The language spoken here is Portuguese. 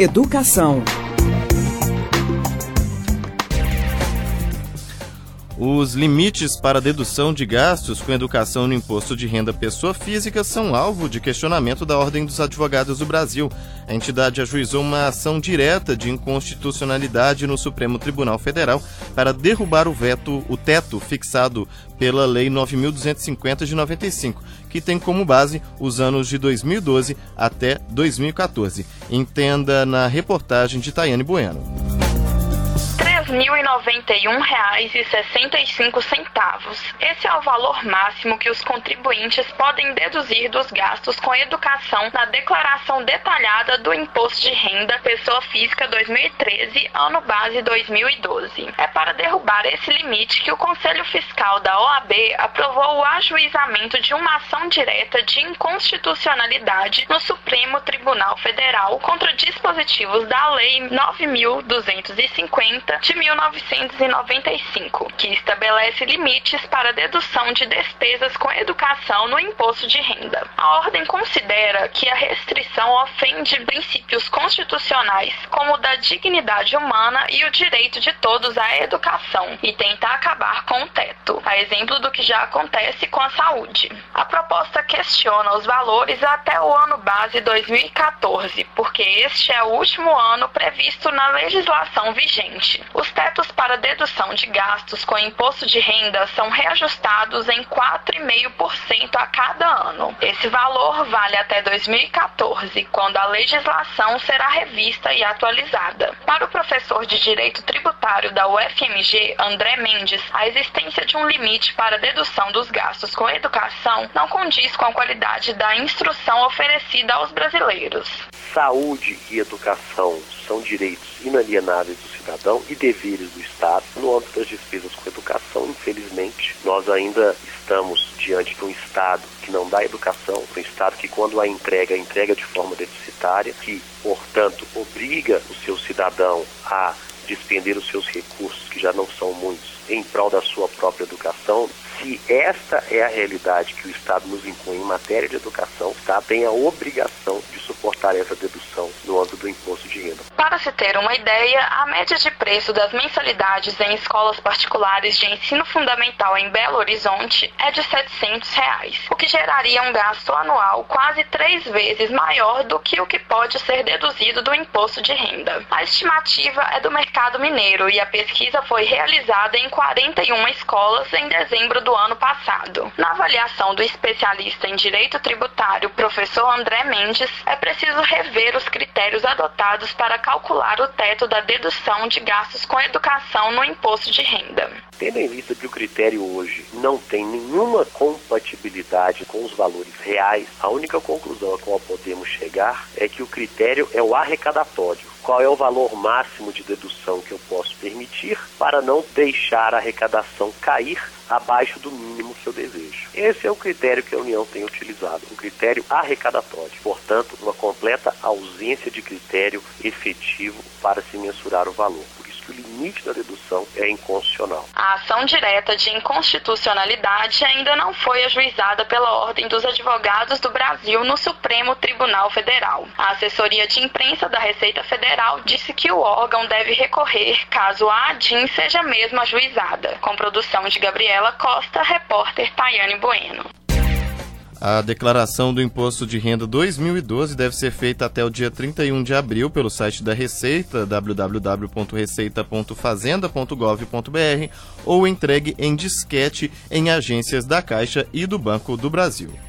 Educação. Os limites para dedução de gastos com educação no imposto de renda pessoa física são alvo de questionamento da Ordem dos Advogados do Brasil. A entidade ajuizou uma ação direta de inconstitucionalidade no Supremo Tribunal Federal para derrubar o teto fixado pela Lei 9.250 de 95, que tem como base os anos de 2012 até 2014. Entenda na reportagem de Tayane Bueno. R$ 3.091,65. Esse é o valor máximo que os contribuintes podem deduzir dos gastos com educação na declaração detalhada do Imposto de Renda Pessoa Física 2013, ano base 2012. É para derrubar esse limite que o Conselho Fiscal da OAB aprovou o ajuizamento de uma ação direta de inconstitucionalidade no Supremo Tribunal Federal contra dispositivos da Lei 9.250 de 1995, que estabelece limites para dedução de despesas com educação no imposto de renda. A ordem considera que a restrição ofende princípios constitucionais, como o da dignidade humana e o direito de todos à educação, e tenta acabar com o teto, a exemplo do que já acontece com a saúde. A proposta questiona os valores até o ano base 2014, porque este é o último ano previsto na legislação vigente. Os tetos para dedução de gastos com imposto de renda são reajustados em 4,5% a cada ano. Esse valor vale até 2014, quando a legislação será revista e atualizada. Para o professor de Direito Tributário da UFMG, André Mendes, a existência de um limite para dedução dos gastos com educação não condiz com a qualidade da instrução oferecida aos brasileiros. Saúde e educação são direitos inalienáveis do cidadão e deveres do Estado. No âmbito das despesas com educação, infelizmente, nós ainda estamos diante de um Estado que não dá educação, um Estado que, quando a entrega de forma deficitária, que, portanto, obriga o seu cidadão a despender os seus recursos, que já não são muitos, em prol da sua própria educação. Se esta é a realidade que o Estado nos impõe em matéria de educação, o Estado tem a obrigação de suportar essa dedução no âmbito do imposto de renda. Para se ter uma ideia, a média de preço das mensalidades em escolas particulares de ensino fundamental em Belo Horizonte é de R$ 700, o que geraria um gasto anual quase 3 vezes maior do que o que pode ser deduzido do imposto de renda. A estimativa é do mercado mineiro e a pesquisa foi realizada em 41 escolas em dezembro do ano passado. Na avaliação do especialista em direito tributário, professor André Mendes, é preciso rever os critérios adotados para calcular o teto da dedução de gastos com educação no imposto de renda. Tendo em vista que o critério hoje não tem nenhuma compatibilidade com os valores reais, a única conclusão a qual podemos chegar é que o critério é o arrecadatório. Qual é o valor máximo de dedução que eu posso permitir para não deixar a arrecadação cair abaixo do mínimo que eu desejo. Esse é o critério que a União tem utilizado, um critério arrecadatório. Portanto, uma completa ausência de critério efetivo para se mensurar o valor. Por isso que o limite da dedução é inconstitucional. A ação direta de inconstitucionalidade ainda não foi ajuizada pela Ordem dos Advogados do Brasil no Supremo Tribunal Federal. A assessoria de imprensa da Receita Federal disse que o órgão deve recorrer caso a ADIM seja mesmo ajuizada. Com produção de Gabriela Costa, repórter Tayane Bueno. A declaração do Imposto de Renda 2012 deve ser feita até o dia 31 de abril pelo site da Receita, www.receita.fazenda.gov.br, ou entregue em disquete em agências da Caixa e do Banco do Brasil.